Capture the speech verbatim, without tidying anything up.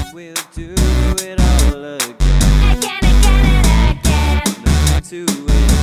We'll do it all again. Again, again, and again. Nothing to it.